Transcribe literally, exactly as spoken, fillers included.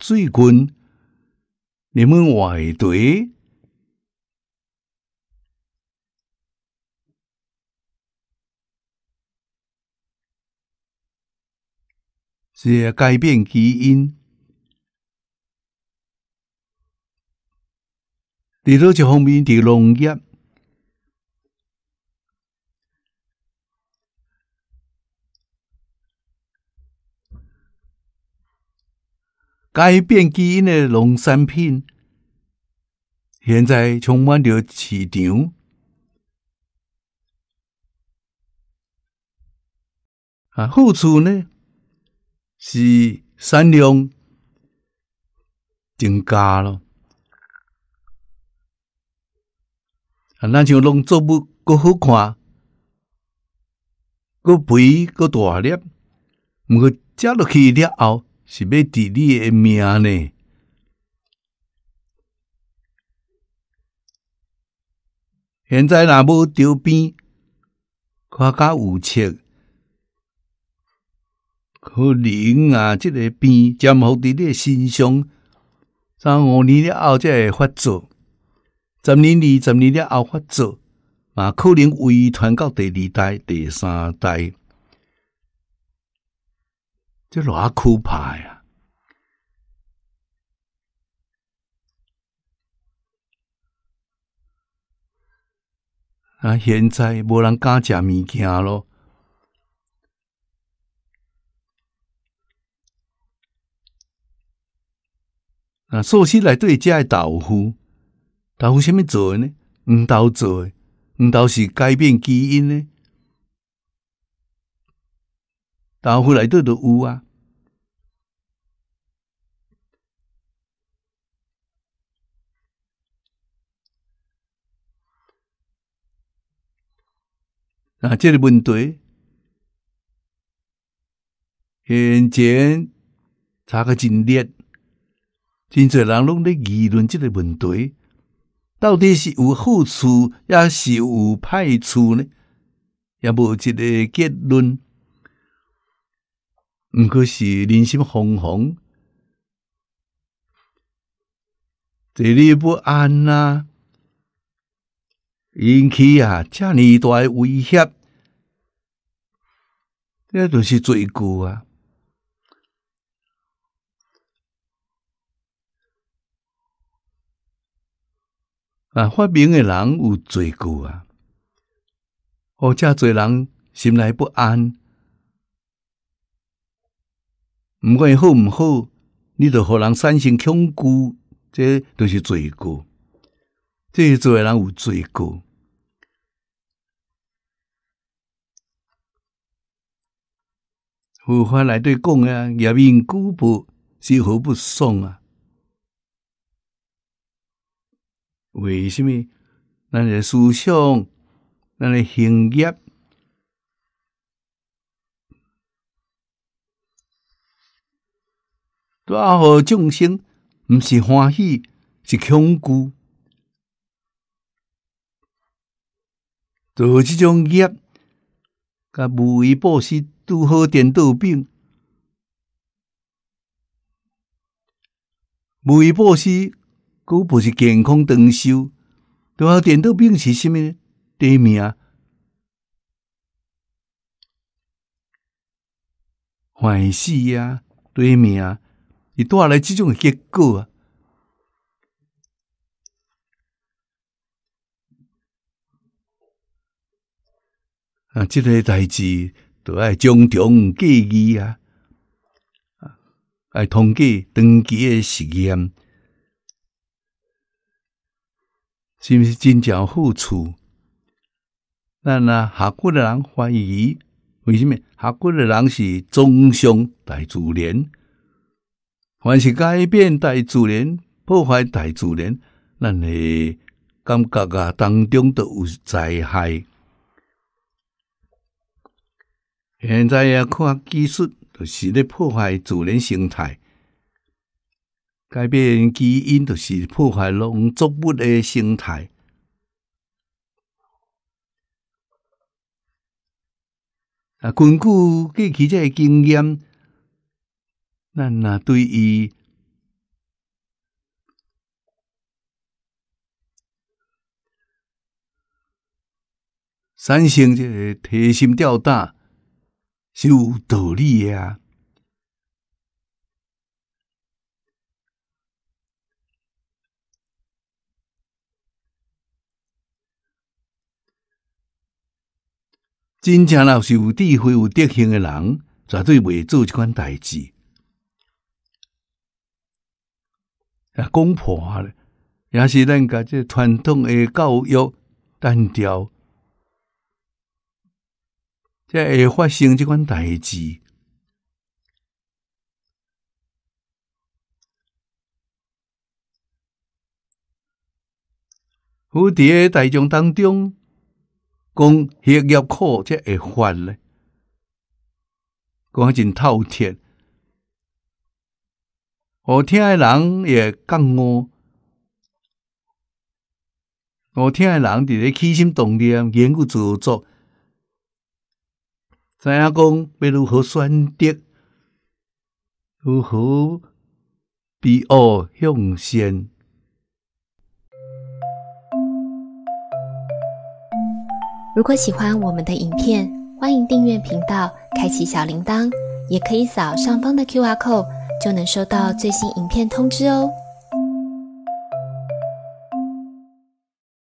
水菌，你们外堆。是改变基因，伫倒一方面，伫农业，改变基因的农产品，现在充满着市场。啊，好处呢？是产量增加咯，啊，咱像农作物搁好看，搁肥搁大粒，毋过食落去了后是要治你的命呢。现在若无着病，看甲有切。可能啊，这个病潜伏伫你身上，三五年了后才会发作，十年、二十年了后发作，嘛可能遗传到第二代、第三代，这偌可怕呀！啊，现在无人敢食物件咯。啊，素食内底食的豆腐，豆腐什么做的呢？黄豆做的，黄豆是改变基因的，豆腐内底就有啊。啊，这个问题，现前查个真烈。真侪人拢咧议论这个问题，到底是有好处，也是有歹处呢？也无一个结论。毋过是人心惶惶，坐立不安啊，引起啊遮尼大的威胁，这就是罪过啊！啊，发明的人有罪过啊！哦，遮侪人心内不安，毋管好毋好，你就互人产生恐惧，这就是罪过。这做的人有罪过。佛法内底讲啊，业因果报，是何不爽啊？为什么？咱的思想，咱的行业，带互众生，毋是欢喜，是恐惧。做这种业，甲无为布施拄好颠倒饼。无为布施，佫不是健康长寿。拄好颠倒饼是什么呢？短命、坏死啊，短命，伊带来这种结果啊。啊，这个代志都要从中计议啊，要通过长期的实验，是毋是真正有好处？咱啊，学佛的人怀疑，为什么？学佛的人是崇尚大自然，凡是改变大自然、破坏大自然，咱的感觉啊当中都有灾害。现在啊，科学技术就是咧破坏自然生态，改变基因就是破坏农作物的生态。啊，根据过去这个经验，咱啊对于产生这个提心吊胆是有道理的啊。真正若是有智慧、有德行的人，绝对袂做这款代志。啊，讲破咧，也是咱甲这传统的教育单调，才会发生这款代志。有伫个大众当中，讲学业苦才会发咧，讲真透彻，好听的人也讲误，好听的人伫咧起心动念、研究造作，知影讲要如何选择，如何避恶向善。 如果喜欢我们的影片，欢迎订阅频道，开启小铃铛，也可以扫上方的 Q R code，就能收到最新影片通知哦。